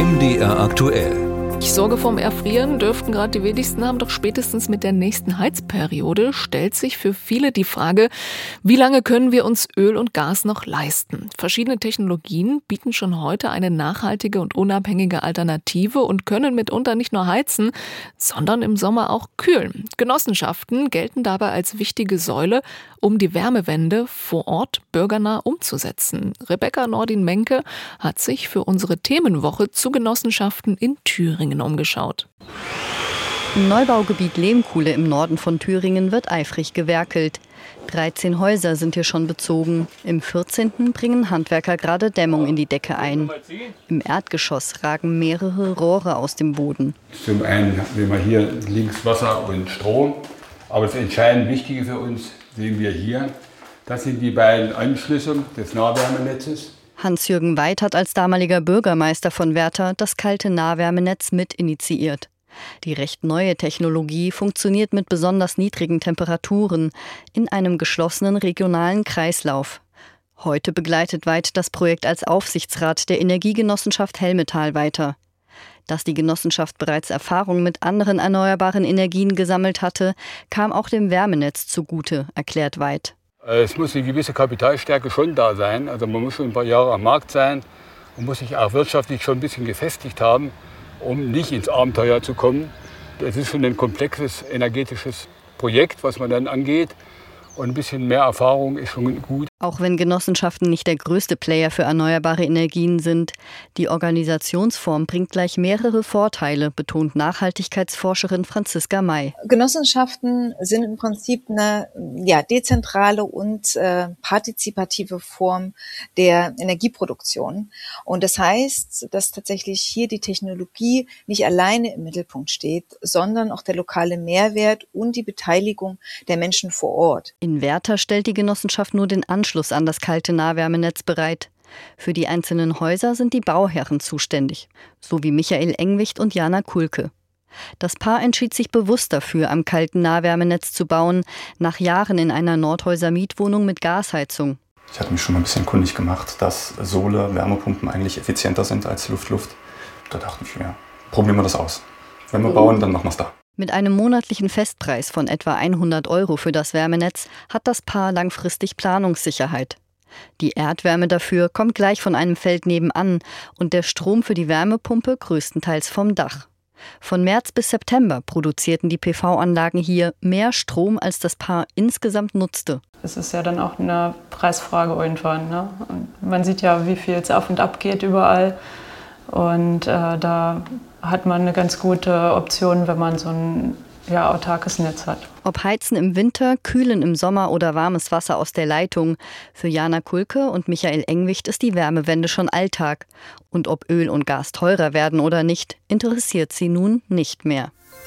MDR aktuell. Sorge vorm Erfrieren dürften gerade die wenigsten haben, doch spätestens mit der nächsten Heizperiode stellt sich für viele die Frage, wie lange können wir uns Öl und Gas noch leisten? Verschiedene Technologien bieten schon heute eine nachhaltige und unabhängige Alternative und können mitunter nicht nur heizen, sondern im Sommer auch kühlen. Genossenschaften gelten dabei als wichtige Säule, um die Wärmewende vor Ort bürgernah umzusetzen. Rebecca Nordin-Menke hat sich für unsere Themenwoche zu Genossenschaften in Thüringen umgeschaut. Im Neubaugebiet Lehmkuhle im Norden von Thüringen wird eifrig gewerkelt. 13 Häuser sind hier schon bezogen. Im 14. bringen Handwerker gerade Dämmung in die Decke ein. Im Erdgeschoss ragen mehrere Rohre aus dem Boden. Zum einen sehen wir hier links Wasser und Strom. Aber das entscheidend Wichtige für uns sehen wir hier. Das sind die beiden Anschlüsse des Nahwärmenetzes. Hans-Jürgen Weid hat als damaliger Bürgermeister von Werther das kalte Nahwärmenetz mit initiiert. Die recht neue Technologie funktioniert mit besonders niedrigen Temperaturen in einem geschlossenen regionalen Kreislauf. Heute begleitet Weid das Projekt als Aufsichtsrat der Energiegenossenschaft Helmetal weiter. Dass die Genossenschaft bereits Erfahrung mit anderen erneuerbaren Energien gesammelt hatte, kam auch dem Wärmenetz zugute, erklärt Weid. Es muss eine gewisse Kapitalstärke schon da sein. Also man muss schon ein paar Jahre am Markt sein und muss sich auch wirtschaftlich schon ein bisschen gefestigt haben, um nicht ins Abenteuer zu kommen. Es ist schon ein komplexes energetisches Projekt, was man dann angeht. Und ein bisschen mehr Erfahrung ist schon gut. Auch wenn Genossenschaften nicht der größte Player für erneuerbare Energien sind, die Organisationsform bringt gleich mehrere Vorteile, betont Nachhaltigkeitsforscherin Franziska May. Genossenschaften sind im Prinzip eine dezentrale und partizipative Form der Energieproduktion. Und das heißt, dass tatsächlich hier die Technologie nicht alleine im Mittelpunkt steht, sondern auch der lokale Mehrwert und die Beteiligung der Menschen vor Ort. In Werther stellt die Genossenschaft nur den Anschluss an das kalte Nahwärmenetz bereit. Für die einzelnen Häuser sind die Bauherren zuständig, so wie Michael Engwicht und Jana Kulke. Das Paar entschied sich bewusst dafür, am kalten Nahwärmenetz zu bauen, nach Jahren in einer Nordhäuser Mietwohnung mit Gasheizung. Ich hatte mich schon mal ein bisschen kundig gemacht, dass Sohle-Wärmepumpen eigentlich effizienter sind als Luft-Luft. Da dachte ich mir, probieren wir das aus. Wenn wir bauen, dann machen wir es da. Mit einem monatlichen Festpreis von etwa 100 € für das Wärmenetz hat das Paar langfristig Planungssicherheit. Die Erdwärme dafür kommt gleich von einem Feld nebenan und der Strom für die Wärmepumpe größtenteils vom Dach. Von März bis September produzierten die PV-Anlagen hier mehr Strom, als das Paar insgesamt nutzte. Es ist ja dann auch eine Preisfrage irgendwann, ne? Und man sieht ja, wie viel es auf und ab geht überall. Und da hat man eine ganz gute Option, wenn man so ein autarkes Netz hat. Ob Heizen im Winter, Kühlen im Sommer oder warmes Wasser aus der Leitung. Für Jana Kulke und Michael Engwicht ist die Wärmewende schon Alltag. Und ob Öl und Gas teurer werden oder nicht, interessiert sie nun nicht mehr.